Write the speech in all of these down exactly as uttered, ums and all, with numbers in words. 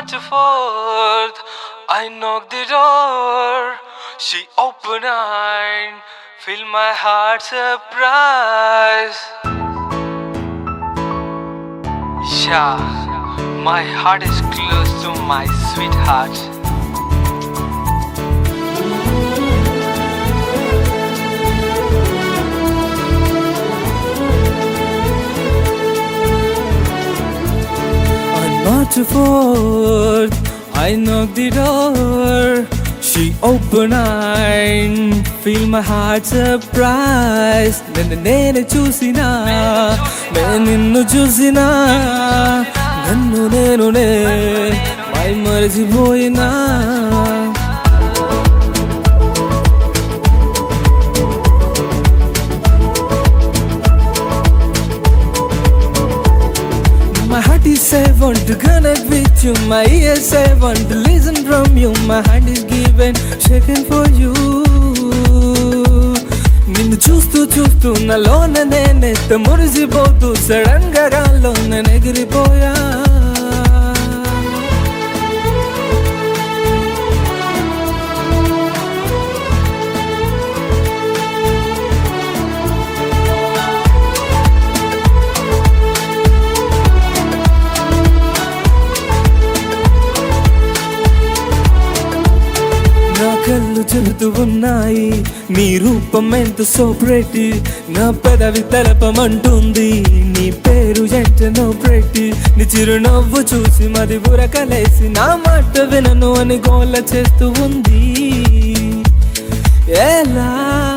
March fourth, I knocked the door. She opened and filled my heart surprise. Yeah, my heart is close to my sweetheart. March fourth, I knocked the door. She opened and filled my heart surprise. Nenne nene chusina, nenne ninnu chusina, nannu nenu ne mai marchipoyina. My heart is I want to connect with you. My ears I want to listen from you. My hand is given, shaken for you. నిన్ను చూస్తూ చూస్తూ నాలోన నేనెంత మురిసిపోతూ sudden గా గాల్లో నేను ఎగిరిపోయా. నా కళ్ళు చెబుతూ ఉన్నాయి నీ రూపం ఎంత సో ప్రెటీ. నా పెదవి తెలపమంటుంది నీ పేరు ఎంటనో ప్రెటీ. నీ చిరునవ్వు చూసి మది బురకలేసి నా మాట వినను అని గోల చేస్తూ ఉంది. ఎలా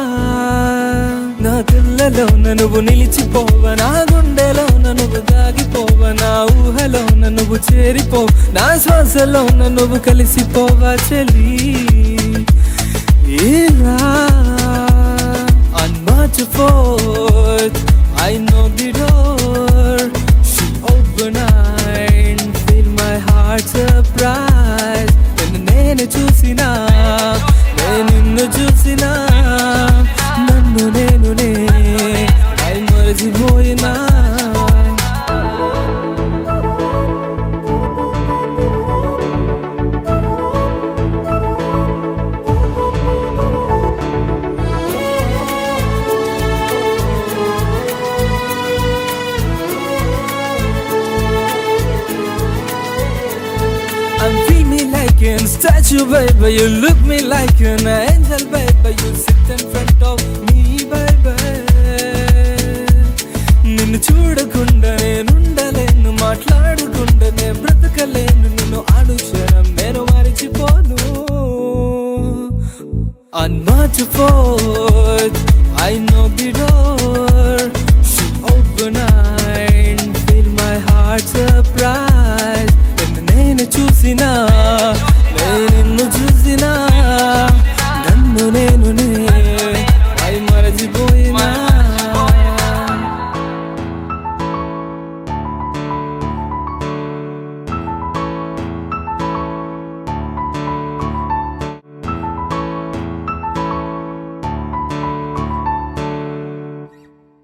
నా కళ్ళలోన నువ్వు నిలిచిపోవ, నా గుండెలోన నువ్వు దాగిపోవ, నా ఊహలోన నువ్వు చేరిపో, నా శ్వాసలోన నువ్వు కలిసిపోవా చెలి. On March fourth, I knocked the door. She opened and filled my heart surprise. Nenne nene chusina, nenne ninnu chusina, nannu nenu ne mai marchipoyina. I'm feel me like an statue, baby. You look me like an angel, baby. You sit in front of me, baby. నిన్ను చూడకుండా నేనుండలేను, మాట్లాడకుండా నే బ్రతకలేను, నిన్ను అనుక్షణం నేను మరిచిపోను. On March fourth,